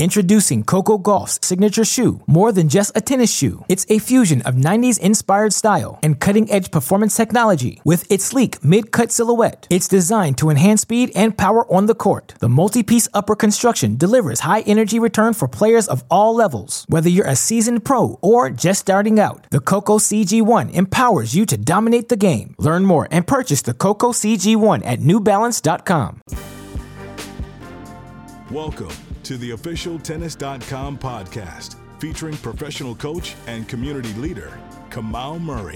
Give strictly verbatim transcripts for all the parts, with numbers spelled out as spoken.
Introducing Coco Gauff's signature shoe, more than just a tennis shoe. It's a fusion of nineties-inspired style and cutting-edge performance technology. With its sleek mid-cut silhouette, it's designed to enhance speed and power on the court. The multi-piece upper construction delivers high-energy return for players of all levels. Whether you're a seasoned pro or just starting out, the Coco C G one empowers you to dominate the game. Learn more and purchase the Coco C G one at new balance dot com. Welcome to the official tennis dot com podcast, featuring professional coach and community leader, Kamau Murray.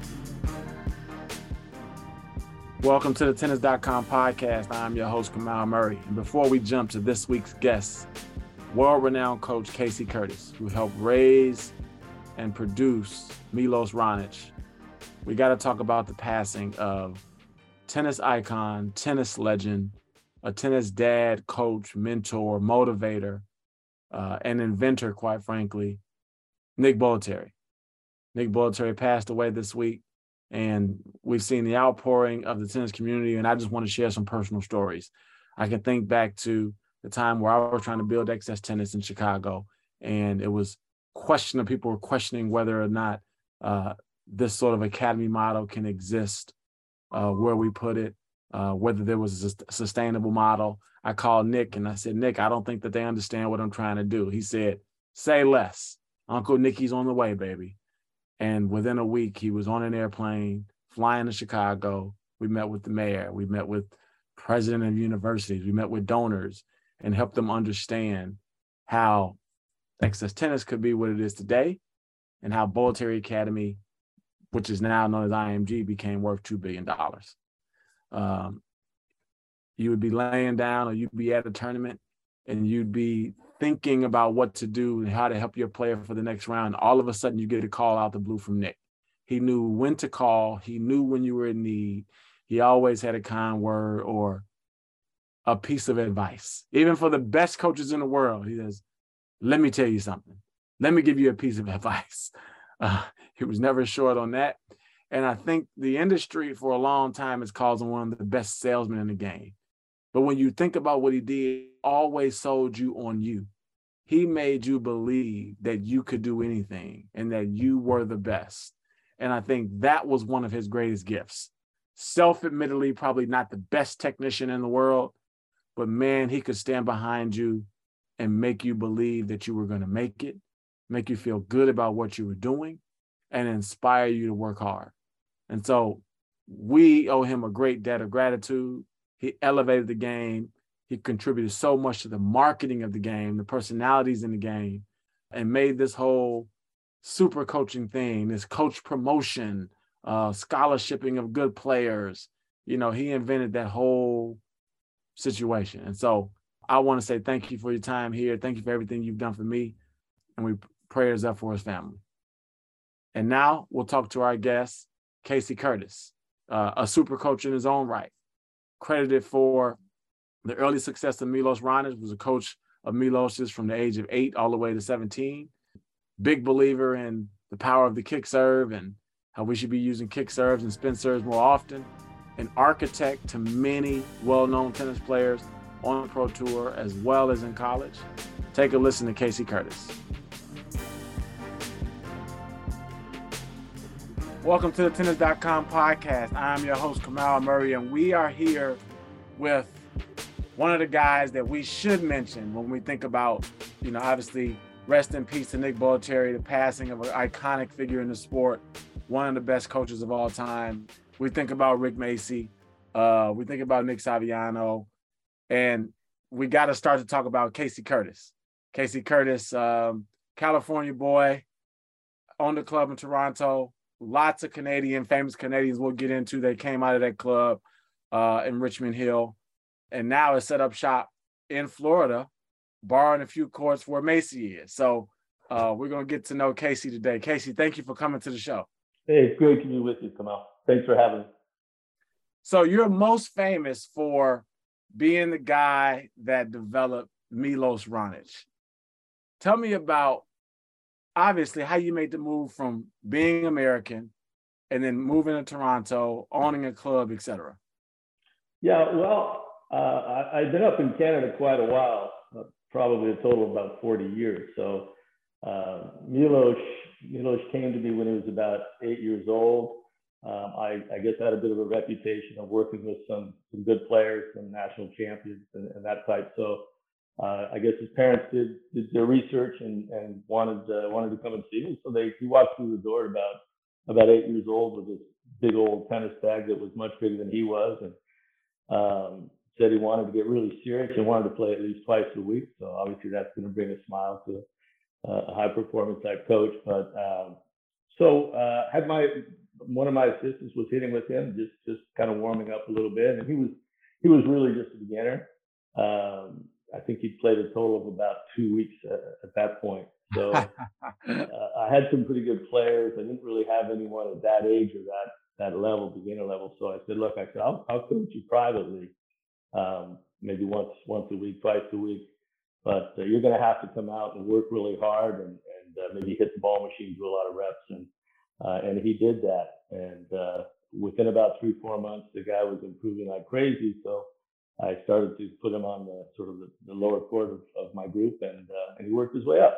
Welcome to the tennis dot com podcast. I'm your host, Kamau Murray. And before we jump to this week's guest, world-renowned coach Casey Curtis, who helped raise and produce Milos Raonic, we got to talk about the passing of tennis icon, tennis legend, a tennis dad, coach, mentor, motivator, uh, and inventor, quite frankly, Nick Bollettieri. Nick Bollettieri passed away this week, and we've seen the outpouring of the tennis community, and I just want to share some personal stories. I can think back to the time where I was trying to build Excess Tennis in Chicago, and it was questioning, people were questioning whether or not uh, this sort of academy model can exist, uh, where we put it, Uh, whether there was a sustainable model. I called Nick and I said, Nick, I don't think that they understand what I'm trying to do. He said, say less. Uncle Nicky's on the way, baby. And within a week, he was on an airplane, flying to Chicago. We met with the mayor. We met with president of universities. We met with donors and helped them understand how Excess Tennis could be what it is today and how Bollettieri Academy, which is now known as I M G, became worth two billion dollars. Um, you would be laying down or you'd be at a tournament and you'd be thinking about what to do and how to help your player for the next round. All of a sudden you get a call out the blue from Nick. He knew when to call. He knew when you were in need. He always had a kind word or a piece of advice. Even for the best coaches in the world, he says, let me tell you something. Let me give you a piece of advice. Uh, he was never short on that. And I think the industry for a long time has called him one of the best salesmen in the game. But when you think about what he did, he always sold you on you. He made you believe that you could do anything and that you were the best. And I think that was one of his greatest gifts. Self-admittedly, probably not the best technician in the world, but man, he could stand behind you and make you believe that you were going to make it, make you feel good about what you were doing, and inspire you to work hard. And so we owe him a great debt of gratitude. He elevated the game. He contributed so much to the marketing of the game, the personalities in the game, and made this whole super coaching thing, this coach promotion, uh, scholarshiping of good players. You know, he invented that whole situation. And so I want to say thank you for your time here. Thank you for everything you've done for me. And we prayers up for his family. And now we'll talk to our guest, Casey Curtis, uh, a super coach in his own right, credited for the early success of Milos Raonic, was a coach of Milos's from the age of eight all the way to seventeen. Big believer in the power of the kick serve and how we should be using kick serves and spin serves more often. An architect to many well-known tennis players on the Pro Tour as well as in college. Take a listen to Casey Curtis. Welcome to the tennis dot com podcast. I'm your host, Kamau Murray, and we are here with one of the guys that we should mention when we think about, you know, obviously, rest in peace to Nick Bollettieri, the passing of an iconic figure in the sport, one of the best coaches of all time. We think about Rick Macci. Uh, we think about Nick Saviano. And we got to start to talk about Casey Curtis. Casey Curtis, um, California boy, owned a club in Toronto. Lots of Canadian, famous Canadians we'll get into. They came out of that club uh, in Richmond Hill, and now has set up shop in Florida, borrowing a few courts where Macci is. So uh, we're going to get to know Casey today. Casey, thank you for coming to the show. Hey, it's great to be with you, Kamau. Thanks for having me. So you're most famous for being the guy that developed Milos Raonic. Tell me about, obviously, how you made the move from being American and then moving to Toronto, owning a club, et cetera. Yeah, well, uh, I, I've been up in Canada quite a while, uh, probably a total of about forty years. So uh, Milos, Milos came to me when he was about eight years old. Um, I, I guess I had a bit of a reputation of working with some, some good players, some national champions and, and that type. So uh, I guess his parents did, did their research and, and wanted uh, wanted to come and see me. So they he walked through the door at about about eight years old with this big old tennis bag that was much bigger than he was, and um, said he wanted to get really serious and wanted to play at least twice a week. So obviously that's going to bring a smile to uh, a high performance type coach. But um, so uh, had my one of my assistants was hitting with him, just just kind of warming up a little bit, and he was he was really just a beginner. Um, I think he played a total of about two weeks at, at that point. So uh, I had some pretty good players. I didn't really have anyone at that age or that that level, beginner level. So I said, look, I said, I'll, I'll coach you privately, um, maybe once once a week, twice a week, but uh, you're going to have to come out and work really hard and, and uh, maybe hit the ball machine, do a lot of reps. And uh, and he did that. And uh, within about three, four months, the guy was improving like crazy. So I started to put him on the sort of the, the lower court of, of my group, and uh, and he worked his way up.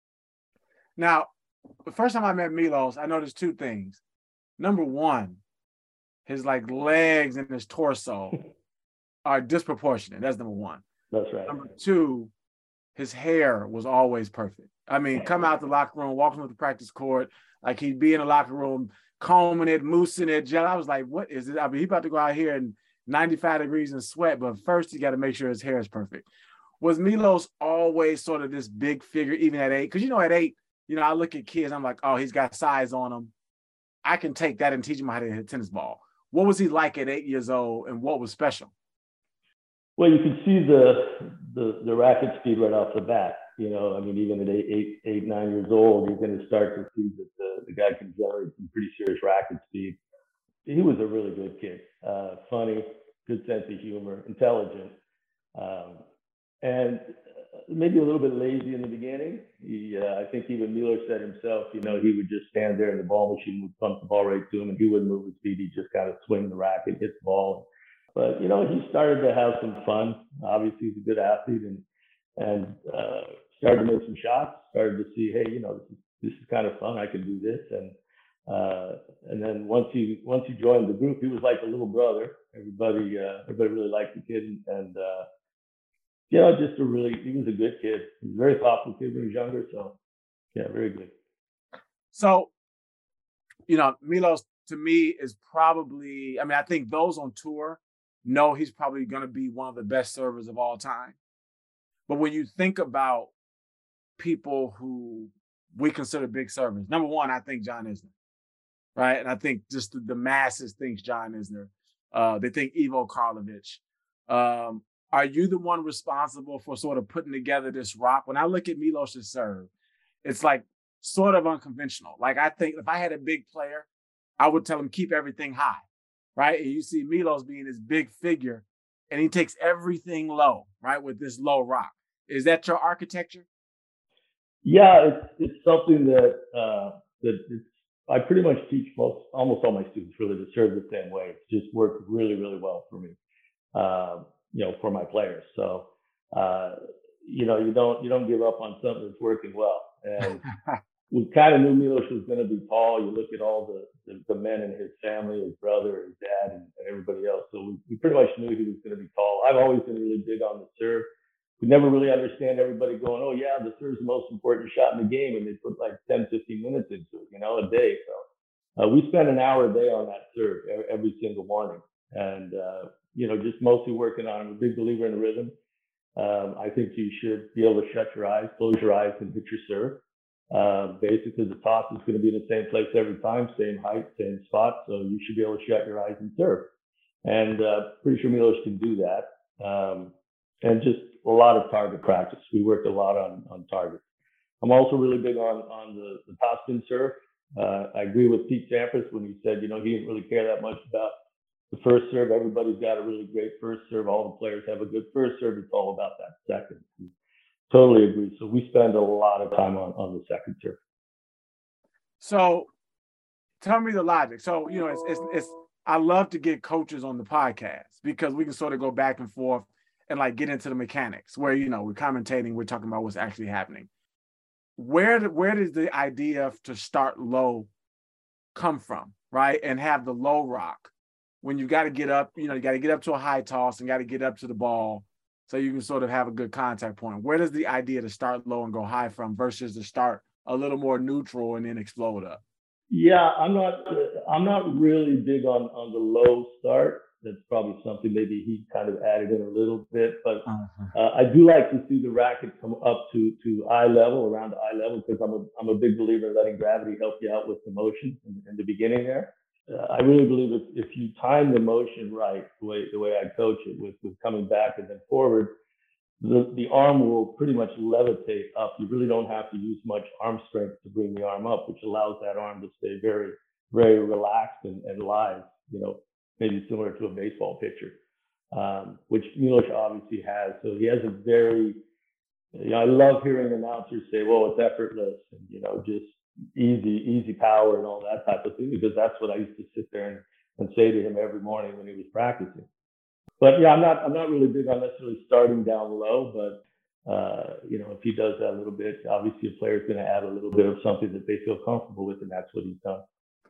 Now, the first time I met Milos, I noticed two things. Number one, his like legs and his torso are disproportionate. That's number one. That's right. Number two, his hair was always perfect. I mean, come out the locker room, walking with the practice court, like he'd be in the locker room, combing it, moosing it, gel. I was like, what is it? I mean, he's about to go out here in ninety-five degrees and sweat, but first you got to make sure his hair is perfect. Was Milos always sort of this big figure, even at eight? Because, you know, at eight, you know, I look at kids, I'm like, oh, he's got size on him. I can take that and teach him how to hit a tennis ball. What was he like at eight years old, and what was special? Well, you can see the the, the racket speed right off the bat. You know, I mean, even at eight, eight, eight nine years old, you're going to start to see that the, the guy can generate some pretty serious racket speed. He was a really good kid, uh, funny, good sense of humor, intelligent, um, and maybe a little bit lazy in the beginning. He, uh, I think even Mueller said himself, you know, he would just stand there and the ball machine would pump the ball right to him, and he wouldn't move his feet. He'd just kind of swing the racket, hit the ball. But, you know, he started to have some fun. Obviously, he's a good athlete, and and uh, started to make some shots, started to see, hey, you know, this is, this is kind of fun. I can do this. And uh, and then once he once he joined the group, he was like a little brother. Everybody uh, everybody really liked the kid, and, and uh, you know, just a really, he was a good kid. He was a very thoughtful kid when he was younger. So, yeah, very good. So, you know, Milos to me is probably, I mean, I think those on tour know he's probably going to be one of the best servers of all time. But when you think about people who we consider big servers, number one, I think John Isner, right? And I think just the, the masses think John Isner. Uh, they think Ivo Karlovic. Um, Are you the one responsible for sort of putting together this rock? When I look at Milos' serve, it's like sort of unconventional. Like, I think if I had a big player, I would tell him keep everything high, right? And you see Milos being this big figure, and he takes everything low, right, with this low rock. Is that your architecture? Yeah, it's it's something that uh, that it's, I pretty much teach most almost all my students really to serve the same way. It's just worked really, really well for me. Uh, you know, for my players. So, uh, you know, you don't, you don't give up on something that's working well. And we kind of knew Milos was going to be tall. You look at all the, the, the men in his family, his brother, his dad, and, and everybody else. So we, we pretty much knew he was going to be tall. I've always been really big on the serve. We never really understand everybody going, oh yeah, the serve's the most important shot in the game. And they put like ten, fifteen minutes into it, you know, a day. So uh, we spend an hour a day on that serve every, every single morning. And, uh, you know, just mostly working on. I'm a big believer in the rhythm. Um, I think you should be able to shut your eyes, close your eyes, and hit your serve. Uh, basically, the toss is going to be in the same place every time, same height, same spot. So you should be able to shut your eyes and serve. And uh, pretty sure Milos can do that. Um, and just a lot of target practice. We worked a lot on on targets. I'm also really big on on the, the top spin serve. Uh, I agree with Pete Sampras when he said, you know, he didn't really care that much about the first serve. Everybody's got a really great first serve. All the players have a good first serve. It's all about that second. Totally agree. So we spend a lot of time on, on the second serve. So tell me the logic. So, you know, it's, it's, it's, I love to get coaches on the podcast because we can sort of go back and forth and like get into the mechanics where, you know, we're commentating, we're talking about what's actually happening. Where, where does the idea to start low come from, right? And have the low rock when you got to get up, you know, you got to get up to a high toss and got to get up to the ball so you can sort of have a good contact point. Where does the idea to start low and go high from versus to start a little more neutral and then explode up? Yeah, I'm not. I'm not really big on on the low start. That's probably something maybe he kind of added in a little bit, but uh-huh. uh, I do like to see the racket come up to to eye level, around eye level, because I'm a I'm a big believer in letting gravity help you out with the motion in, in the beginning there. Uh, I really believe if, if you time the motion right, the way the way I coach it, with with coming back and then forward, the the arm will pretty much levitate up. You really don't have to use much arm strength to bring the arm up, which allows that arm to stay very very relaxed and, and live. You know. Maybe similar to a baseball pitcher, um, which Milos obviously has. So he has a very, you know, I love hearing announcers say, well, it's effortless and, you know, just easy, easy power and all that type of thing, because that's what I used to sit there and, and say to him every morning when he was practicing. But yeah, I'm not, I'm not really big on necessarily starting down low, but, uh, you know, if he does that a little bit, obviously a player is going to add a little bit of something that they feel comfortable with, and that's what he's done.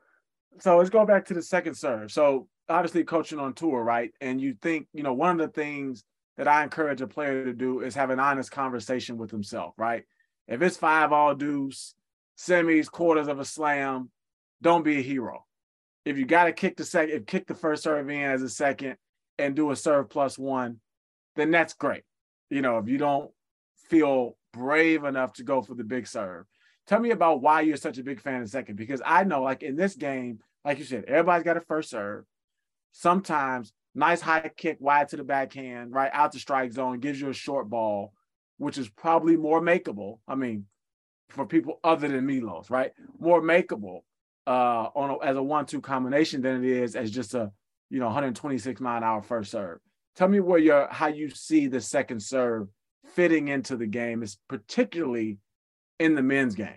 So let's go back to the second serve. So obviously coaching on tour, right? And you think, you know, one of the things that I encourage a player to do is have an honest conversation with himself, right? If it's five all deuce, semis, quarters of a slam, don't be a hero. If you got to kick the second, kick the first serve in as a second and do a serve plus one, then that's great. You know, if you don't feel brave enough to go for the big serve. Tell me about why you're such a big fan of second, because I know, like in this game, like you said, everybody's got a first serve. Sometimes nice high kick wide to the backhand, right out the strike zone, gives you a short ball, which is probably more makeable. I mean, for people other than Milos, right? More makeable uh, on a, as a one two combination than it is as just a, you know, one twenty-six mile an hour first serve. Tell me where you're, how you see the second serve fitting into the game, is particularly in the men's game.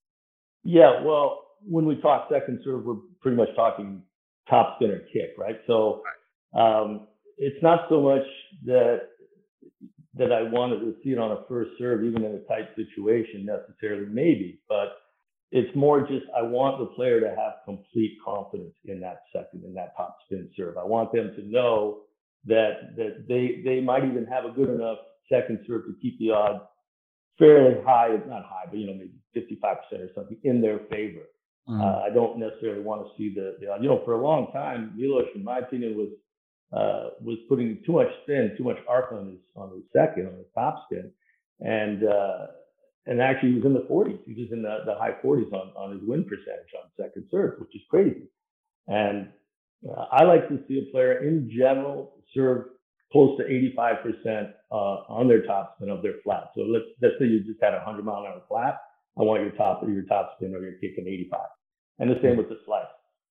Yeah, well, when we talk second serve, we're pretty much talking top spinner kick, right? So um, it's not so much that that I wanted to see it on a first serve, even in a tight situation necessarily, maybe, but it's more just I want the player to have complete confidence in that second, in that top spin serve. I want them to know that that they they might even have a good enough second serve to keep the odds fairly high, not high, but, you know, maybe fifty-five percent or something in their favor. Mm-hmm. Uh, I don't necessarily want to see the, the, you know, for a long time, Milos, in my opinion, was uh, was putting too much spin, too much arc on his on his second, on his top spin, and uh, and actually he was in the forties. He was in the, the high forties on, on his win percentage on second serve, which is crazy. And uh, I like to see a player in general serve close to eighty-five percent uh, on their top spin of their flat. So let's let's say you just had a one hundred mile an hour flat. I want your top your top spin or your kick in eighty-five, and the same with the slice.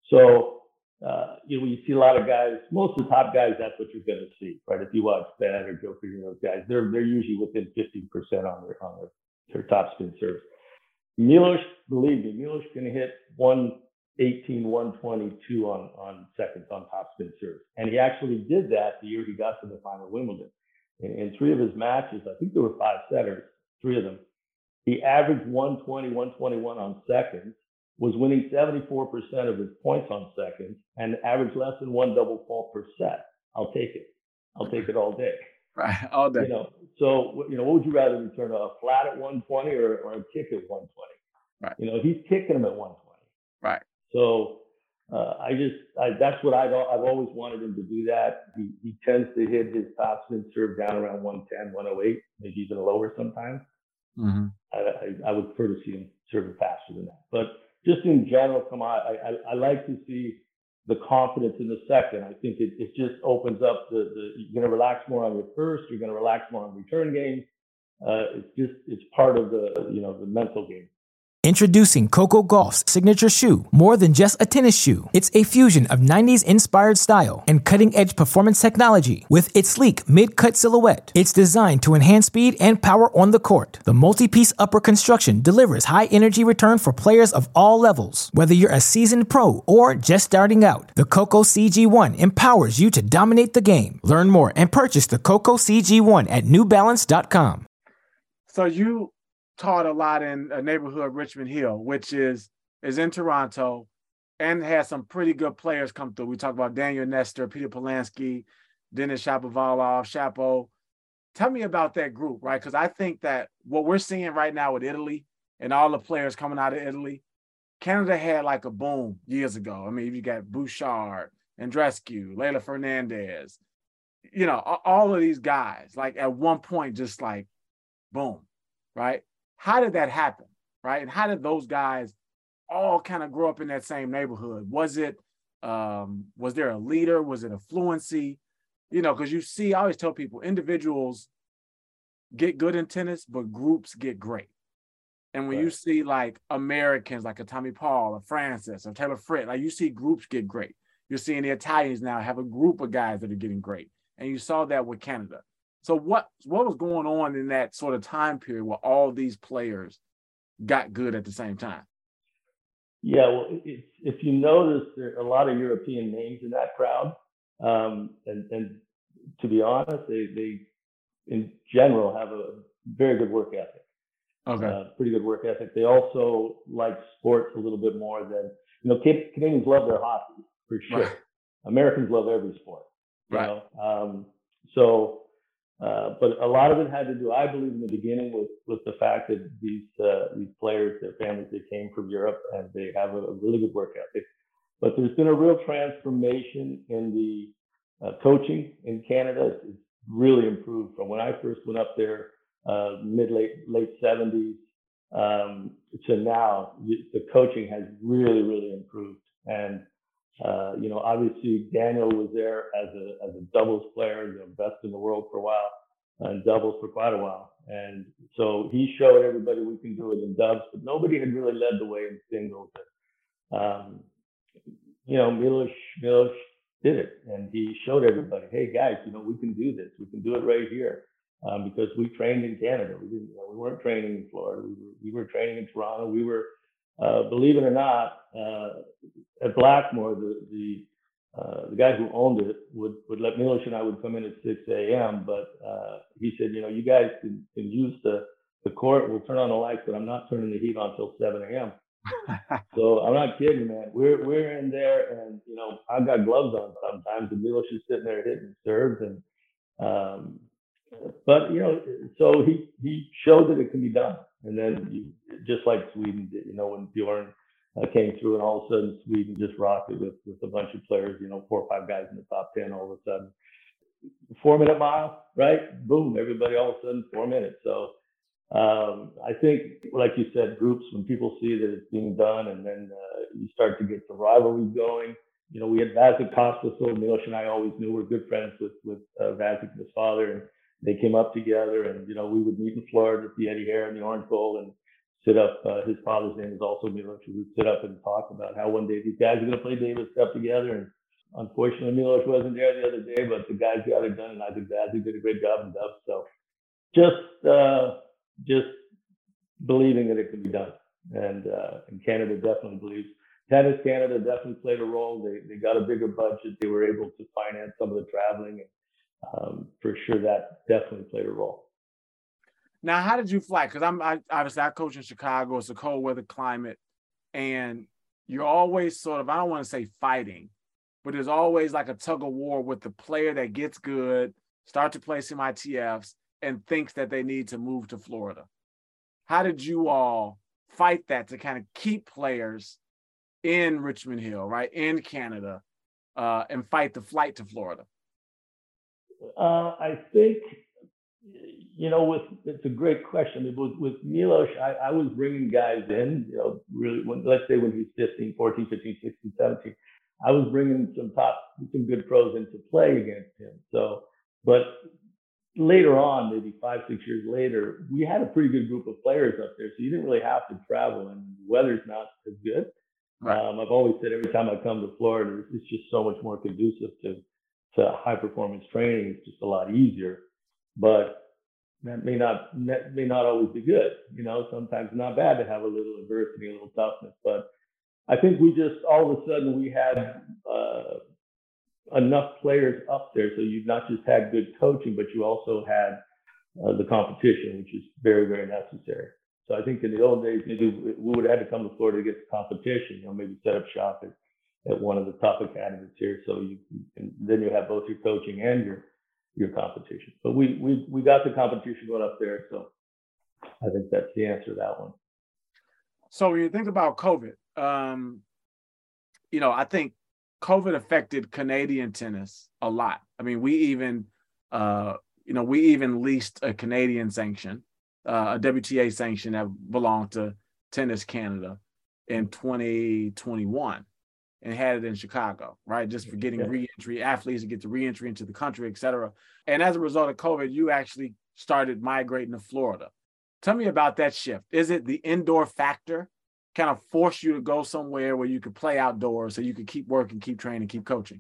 So uh, you know, you see a lot of guys. Most of the top guys, that's what you're going to see, right? If you watch Fed or Joe Freeman, those guys, they're they're usually within fifty percent on their on their, their top spin serves. Milos, believe me, Milos can hit one eighteen, one twenty-two on, on seconds on top spin serves. And he actually did that the year he got to the final Wimbledon. In, in three of his matches, I think there were five setters, three of them, he averaged one twenty, one twenty-one on seconds, was winning seventy-four percent of his points on seconds, and averaged less than one double fault per set. I'll take it. I'll take it all day. Right, all day. You know, so, you know, what would you rather return, a flat at one twenty or, or a kick at one twenty? Right. You know, he's kicking him at one twenty. Right. So uh, I just, I, that's what I've, I've always wanted him to do that. He, he tends to hit his top spin serve down around one ten, one oh eight, maybe even lower sometimes. Mm-hmm. I, I, I would prefer to see him serve it faster than that. But just in general, come on, I, I, I like to see the confidence in the second. I think it, it just opens up the, the, you're going to relax more on your first, you're going to relax more on return games. Uh, it's just, it's part of the, you know, the mental game. Introducing Coco Gauff's signature shoe, more than just a tennis shoe. It's a fusion of nineties-inspired style and cutting-edge performance technology with its sleek mid-cut silhouette. It's designed to enhance speed and power on the court. The multi-piece upper construction delivers high-energy return for players of all levels. Whether you're a seasoned pro or just starting out, the Coco C G one empowers you to dominate the game. Learn more and purchase the Coco C G one at new balance dot com. So you taught a lot in a neighborhood, Richmond Hill, which is is in Toronto, and has some pretty good players come through. We talk about Daniel Nestor, Peter Polansky, Denis Shapovalov, Shapo. Tell me about that group, right? Because I think that what we're seeing right now with Italy and all the players coming out of Italy, Canada had like a boom years ago. I mean, you got Bouchard, Andreescu, Leila Fernandez, you know, all of these guys, like at one point, just like, boom, right? How did that happen, right? And how did those guys all kind of grow up in that same neighborhood? Was it, um, was there a leader? Was it a fluency? You know, because you see, I always tell people, individuals get good in tennis, but groups get great. And when right. you see like Americans, like a Tommy Paul, a Francis, or Taylor Fritz, like you see groups get great. You're seeing the Italians now have a group of guys that are getting great. And you saw that with Canada. So what, what was going on in that sort of time period where all these players got good at the same time? Yeah, well, if, if you notice, there are a lot of European names in that crowd. Um, and, and to be honest, they, they, in general, have a very good work ethic. Okay. Uh, pretty good work ethic. They also like sports a little bit more than, you know, Canadians love their hockey, for sure. Right. Americans love every sport. You right. know? Um, so, Uh, but a lot of it had to do, I believe, in the beginning with, with the fact that these uh, these players, their families, they came from Europe and they have a, a really good work ethic. But there's been a real transformation in the uh, coaching in Canada. It's, it's really improved from when I first went up there, uh, mid late late seventies, um, to now. The coaching has really really improved. And Uh, you know, obviously Daniel was there as a as a doubles player, you know, best in the world for a while, and doubles for quite a while. And so he showed everybody we can do it in dubs, but nobody had really led the way in singles. Um, you know, Milos Milos did it, and he showed everybody, hey guys, you know, we can do this. We can do it right here, um, because we trained in Canada. We didn't, you know, we weren't training in Florida. We were we were training in Toronto. We were. Uh, believe it or not, uh, at Blackmore, the the, uh, the guy who owned it would, would let Milos and I would come in at six a.m. But uh, he said, you know, you guys can, can use the, the court. We'll turn on the lights, but I'm not turning the heat on until seven a.m. So I'm not kidding, man. We're we're in there, and you know, I've got gloves on sometimes, and Milos is sitting there hitting serves, and um, but you know, so he he showed that it can be done. And then, you, just like Sweden did, you know, when Bjorn uh, came through, and all of a sudden Sweden just rocked it with, with a bunch of players, you know, four or five guys in the top ten all of a sudden. Four minute mile, right? Boom, everybody all of a sudden four minutes. So um, I think, like you said, groups, when people see that it's being done, and then uh, you start to get the rivalry going. You know, we had Vasek Kostasov, Milos and I always knew we're good friends with, with uh, Vasek and his father, and they came up together, and, you know, we would meet in Florida at the Eddie Hare and the Orange Bowl and sit up. Uh, his father's name is also Milos. We would sit up and talk about how one day these guys are going to play Davis Cup together. And unfortunately, Milos wasn't there the other day, but the guys got it done, and I think Vasek did a great job in dubs. So just, uh, just believing that it can be done. And, uh, and Canada definitely believes. Tennis Canada definitely played a role. They, they got a bigger budget. They were able to finance some of the traveling. And, Um, for sure, that definitely played a role. Now, how did you fly? Because I'm I, obviously I coach in Chicago. It's a cold weather climate, and you're always sort of, I don't want to say fighting, but there's always like a tug of war with the player that gets good, start to play some I T Fs, and thinks that they need to move to Florida. How did you all fight that to kind of keep players in Richmond Hill, right, in Canada, uh, and fight the flight to Florida? Uh, I think, you know, with it's a great question. With, with Milos, I, I was bringing guys in, you know, really, when, let's say when he's fifteen, fourteen, fifteen, sixteen, seventeen, I was bringing some top, some good pros in to play against him. So, but later on, maybe five, six years later, we had a pretty good group of players up there. So you didn't really have to travel, and the weather's not as good. Right. Um, I've always said every time I come to Florida, it's just so much more conducive to, to high performance training. It's just a lot easier, but that may not that may not always be good. You know, sometimes it's not bad to have a little adversity, a little toughness. But I think we just all of a sudden we had uh, enough players up there, so you not just had good coaching, but you also had uh, the competition, which is very, very necessary. So I think in the old days, maybe we would have had to come to Florida to get the competition. You know, maybe set up shop at, at one of the top academies here, so you and then you have both your coaching and your your competition. But we we we got the competition going up there, so I think that's the answer to that one. So when you think about COVID, um, you know, I think COVID affected Canadian tennis a lot. I mean, we even, uh, you know, we even leased a Canadian sanction, uh, a W T A sanction that belonged to Tennis Canada in twenty twenty-one. And had it in Chicago, right? Just for getting reentry, athletes to get the reentry into the country, et cetera. And as a result of COVID, you actually started migrating to Florida. Tell me about that shift. Is it the indoor factor kind of forced you to go somewhere where you could play outdoors so you could keep working, keep training, keep coaching?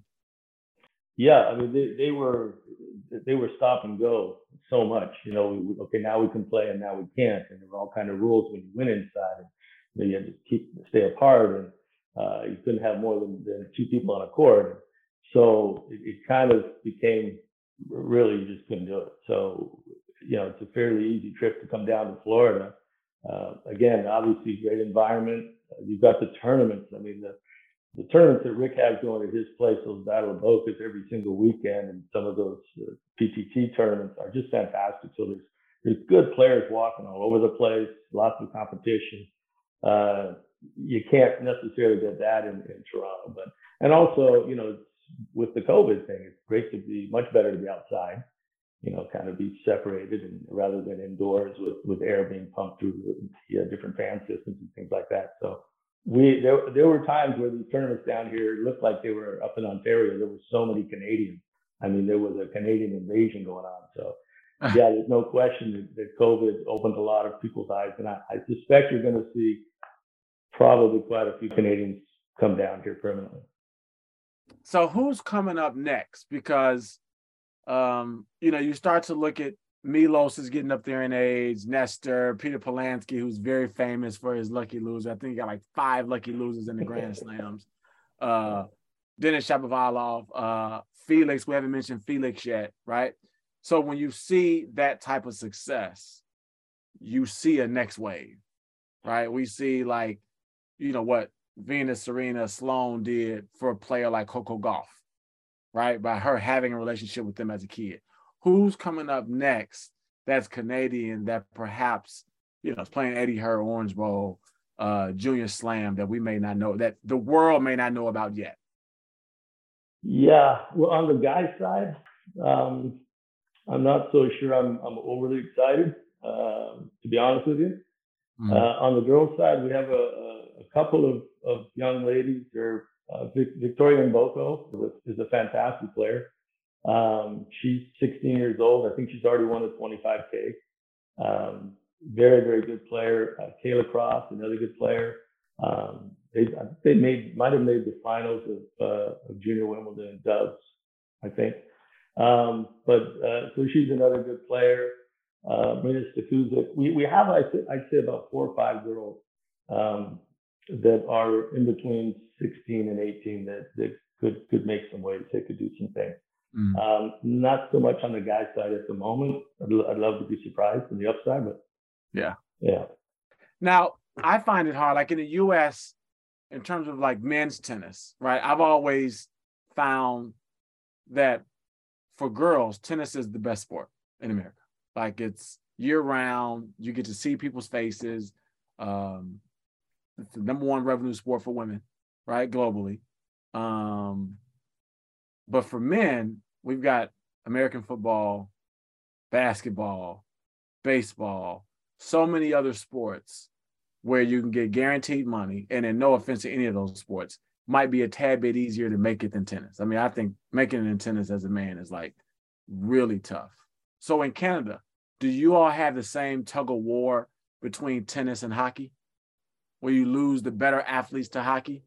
Yeah, I mean, they, they were they were stop and go so much. You know, okay, now we can play and now we can't. And there were all kind of rules when you went inside. And, you know, you had to keep stay apart, and Uh, you couldn't have more than, than two people on a court. So it, it kind of became really you just couldn't do it. So, you know, it's a fairly easy trip to come down to Florida. Uh, again, obviously great environment. Uh, you've got the tournaments. I mean, the, the tournaments that Rick has going at his place, those Battle of Bocas every single weekend, and some of those uh, P T T tournaments are just fantastic. So there's, there's good players walking all over the place, lots of competition. Uh, you can't necessarily get that in, in Toronto, but, and also, you know, with the COVID thing, it's great to be much better to be outside, you know, kind of be separated and rather than indoors with, with air being pumped through the yeah, different fan systems and things like that. So we, there, there were times where the tournaments down here looked like they were up in Ontario. There were so many Canadians. I mean, there was a Canadian invasion going on. So yeah, there's no question that, that COVID opened a lot of people's eyes. And I, I suspect you're going to see probably quite a few Canadians come down here permanently. So who's coming up next? Because, um, you know, you start to look at Milos is getting up there in age, Nestor, Peter Polansky, who's very famous for his lucky loser. I think he got like five lucky losers in the Grand Slams. Uh, Denis Shapovalov, uh, Felix, we haven't mentioned Felix yet, right? So when you see that type of success, you see a next wave, right? We see like, you know, what Venus, Serena, Sloane did for a player like Coco Gauff, right? By her having a relationship with them as a kid. Who's coming up next that's Canadian that perhaps, you know, is playing Eddie Herr, Orange Bowl, uh, Junior Slam that we may not know, that the world may not know about yet? Yeah, well, on the guys' side, um, I'm not so sure I'm, I'm overly excited, uh, to be honest with you. Mm-hmm. Uh, on the girls' side, we have a, a, a couple of, of young ladies. They're, uh, Vic, Victoria Mboko is a, is a fantastic player. Um, she's sixteen years old. I think she's already won the twenty-five K. Um, very, very good player. Uh, Kayla Cross, another good player. Um, they they made might have made the finals of, uh, of Junior Wimbledon Dubs, I think. Um, but uh, so she's another good player. Uh, Marina Stakuzic. We we have I'd say, I'd say about four or five girls um, that are in between sixteen and eighteen that that could could make some waves. They could do some things. Mm. Um, not so much on the guys' side at the moment. I'd, I'd love to be surprised on the upside, but yeah, yeah. Now I find it hard, like in the U S, in terms of like men's tennis, right? I've always found that for girls, tennis is the best sport in America. Like it's year round. You get to see people's faces. Um, it's the number one revenue sport for women, right? Globally. Um, but for men, we've got American football, basketball, baseball, so many other sports where you can get guaranteed money. And then no offense to any of those sports, might be a tad bit easier to make it than tennis. I mean, I think making it in tennis as a man is like really tough. So in Canada, do you all have the same tug of war between tennis and hockey, where you lose the better athletes to hockey?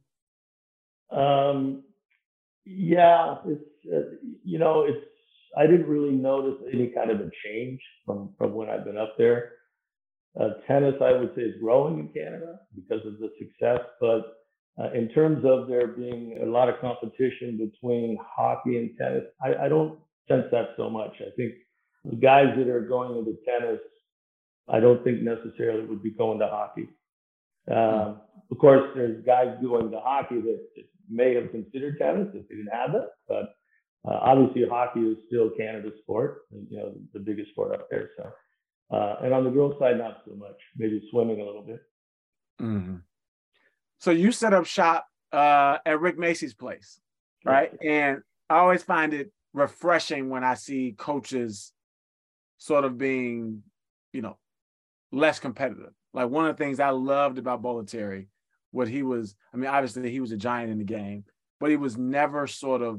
Um, yeah, it's uh, you know, it's I didn't really notice any kind of a change from from when I've been up there. Uh, tennis, I would say, is growing in Canada because of the success, but uh, in terms of there being a lot of competition between hockey and tennis, I, I don't sense that so much. I think the guys that are going into tennis, I don't think necessarily would be going to hockey. Um, of course, there's guys going to hockey that may have considered tennis if they didn't have it, but uh, obviously hockey is still Canada's sport, you know, the biggest sport up there. So, uh, and on the girls' side, not so much. Maybe swimming a little bit. Mm-hmm. So you set up shop uh, at Rick Macci's place, right? Yeah. And I always find it refreshing when I see coaches sort of being, you know, less competitive. Like one of the things I loved about Bollettieri, what he was, I mean, obviously he was a giant in the game, but he was never sort of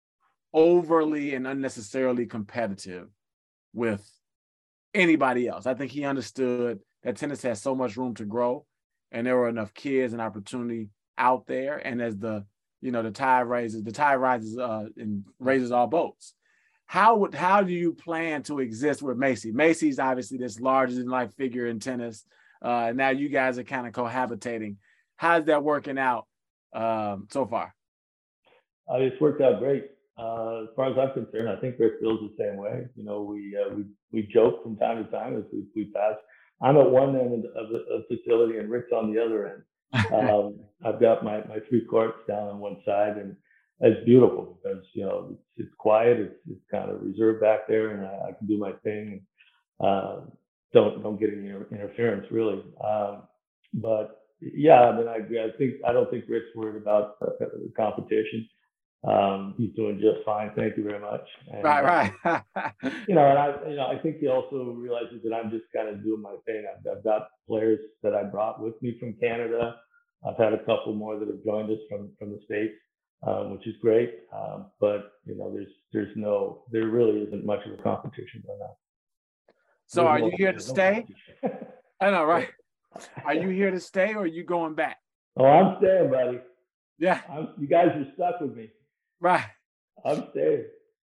overly and unnecessarily competitive with anybody else. I think he understood that tennis has so much room to grow and there were enough kids and opportunity out there. And as the, you know, the tide raises, the tide rises uh, and raises all boats. How would, how do you plan to exist with Macci? Macci's obviously this larger than life figure in tennis. Uh, now you guys are kind of cohabitating. How's that working out um, so far? Uh, it's worked out great. Uh, as far as I'm concerned, I think Rick feels the same way. You know, we uh, we we joke from time to time as we, we pass. I'm at one end of the of facility and Rick's on the other end. Um, I've got my, my three courts down on one side, and it's beautiful because, you know, it's, it's quiet. It's, it's kind of reserved back there, and I, I can do my thing. And, uh, don't don't get any interference really. Um, but yeah, I mean, I, I think I don't think Rick's worried about uh, the competition. Um, he's doing just fine. Thank you very much. And, right, right. you know, and I, you know, I think he also realizes that I'm just kind of doing my thing. I've, I've got players that I brought with me from Canada. I've had a couple more that have joined us from from the States, um, which is great. Um, but you know, there's there's no, there really isn't much of a competition right now. So, there's are no, you here to stay? No I know, right? Are you here to stay, or are you going back? Oh, I'm staying, buddy. Yeah, I'm, you guys are stuck with me. Right. I'm staying.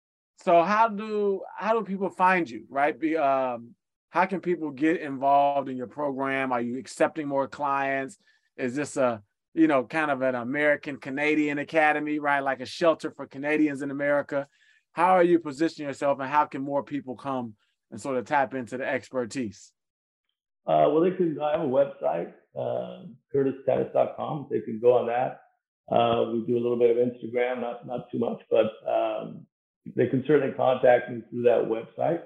So how do how do people find you, right? Be, um, how can people get involved in your program? Are you accepting more clients? Is this a, you know, kind of an American Canadian academy, right? Like a shelter for Canadians in America. How are you positioning yourself, and how can more people come and sort of tap into the expertise? Uh, well, they can. I have a website, uh, curtis tennis dot com. They can go on that. Uh, we do a little bit of Instagram, not not too much, but um, they can certainly contact me through that website.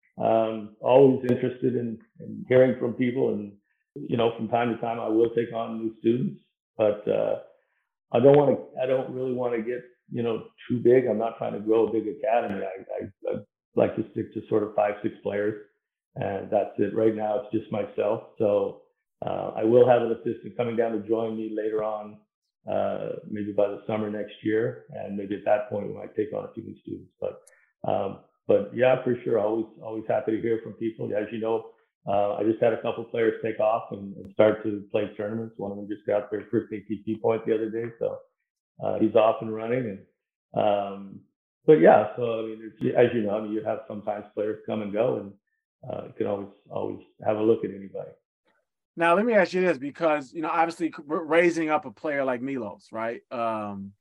Um, always interested in, in hearing from people, and you know, from time to time, I will take on new students, but uh, I don't want to. I don't really want to get, you know, too big. I'm not trying to grow a big academy. I, I, I like to stick to sort of five, six players, and that's it. Right now, it's just myself. So uh, I will have an assistant coming down to join me later on. Uh, maybe by the summer next year, and maybe at that point we might take on a few new students. But um, but yeah, for sure, always always happy to hear from people. As you know, uh, I just had a couple players take off and, and start to play tournaments. One of them just got their first A T P point the other day, so uh, he's off and running. And um, but yeah, so I mean, it's, as you know, I mean, you have sometimes players come and go, and uh, you can always always have a look at anybody. Now, let me ask you this, because, you know, obviously raising up a player like Milos, right? Um,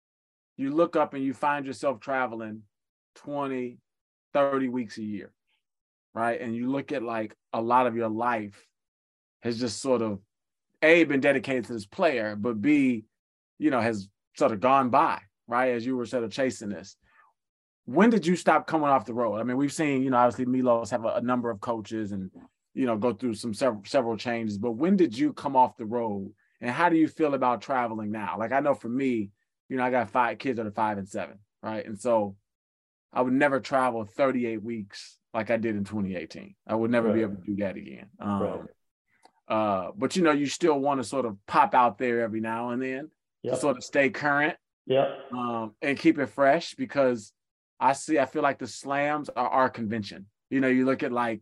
you look up and you find yourself traveling twenty, thirty weeks a year, right? And you look at like a lot of your life has just sort of, A, been dedicated to this player, but B, you know, has sort of gone by, right? As you were sort of chasing this. When did you stop coming off the road? I mean, we've seen, you know, obviously Milos have a, a number of coaches and, you know, go through some several, several changes, but when did you come off the road, and how do you feel about traveling now? Like, I know for me, you know, I got five kids that are five and seven, right? And so I would never travel thirty-eight weeks like I did in twenty eighteen. I would never right. be able to do that again. Um, right. uh, but, you know, you still want to sort of pop out there every now and then yep. to sort of stay current yep. um, and keep it fresh, because I see, I feel like the slams are our convention. You know, you look at like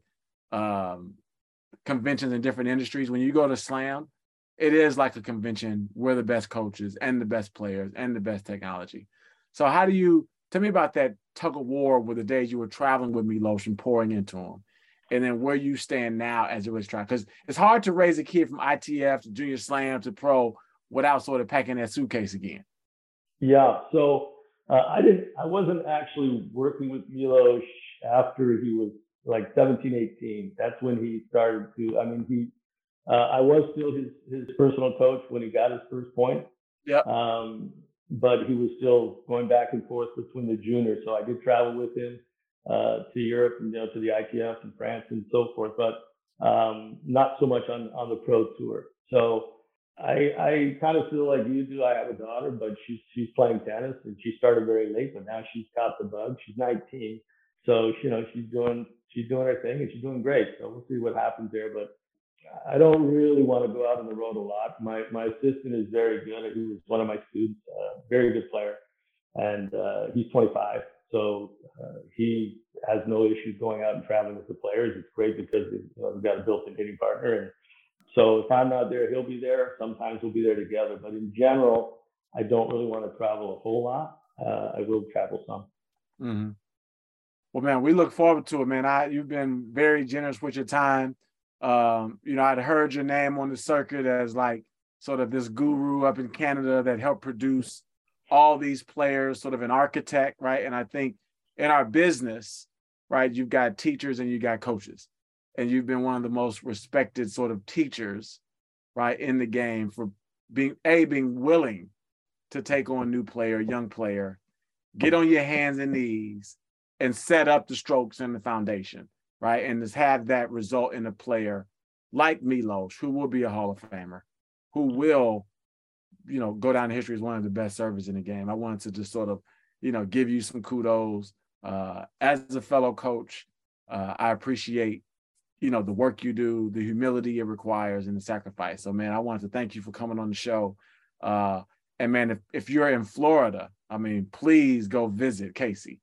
um, conventions in different industries. When you go to Slam, it is like a convention where the best coaches and the best players and the best technology. So how do you, tell me about that tug of war with the days you were traveling with Milos and pouring into him, and then where you stand now as it was trying, because it's hard to raise a kid from I T F to junior slam to pro without sort of packing that suitcase again. Yeah. So uh, I didn't, I wasn't actually working with Milos after he was like seventeen, eighteen. That's when he started to, I mean, he, uh, I was still his, his personal coach when he got his first point. Yeah. Um, but he was still going back and forth between the juniors. So I did travel with him uh, to Europe and, you know, to the I T F and France and so forth, but um, not so much on, on the pro tour. So I, I kind of feel like you do. I have a daughter, but she's, she's playing tennis and she started very late, but now she's caught the bug. She's nineteen. So, you know, she's doing, she's doing her thing and she's doing great. So we'll see what happens there, but I don't really want to go out on the road a lot. My my assistant is very good. He was one of my students, uh, very good player, and uh, he's twenty-five, so uh, he has no issues going out and traveling with the players. It's great because you know, we've got a built-in hitting partner, and so if I'm not there, he'll be there. Sometimes we'll be there together, but in general, I don't really want to travel a whole lot. Uh, I will travel some. Mm-hmm. Well, man, we look forward to it, man. I you've been very generous with your time. Um, you know, I'd heard your name on the circuit as like sort of this guru up in Canada that helped produce all these players, sort of an architect, right? And I think in our business, right, you've got teachers and you got coaches, and you've been one of the most respected sort of teachers, right, in the game for being, A, being willing to take on a new player, young player, get on your hands and knees and set up the strokes and the foundation. Right, and just have that result in a player like Milos, who will be a Hall of Famer, who will, you know, go down in history as one of the best servers in the game. I wanted to just sort of, you know, give you some kudos. Uh, as a fellow coach, uh, I appreciate, you know, the work you do, the humility it requires, and the sacrifice. So, man, I wanted to thank you for coming on the show. Uh, and, man, if, if you're in Florida, I mean, please go visit Casey.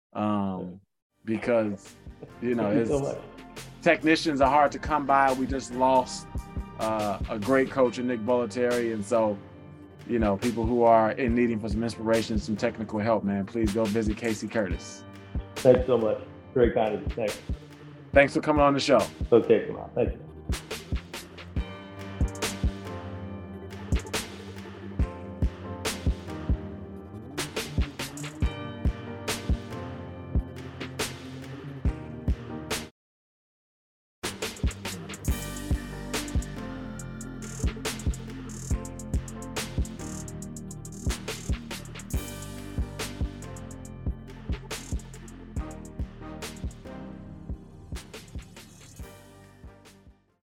Um, because, you know, it's, so technicians are hard to come by. We just lost uh, a great coach in Nick Bollettieri. And so, you know, people who are in needing for some inspiration, some technical help, man, please go visit Casey Curtis. Thanks so much. Very kind of you. Thanks. Thanks for coming on the show. Okay, come on. Thank you.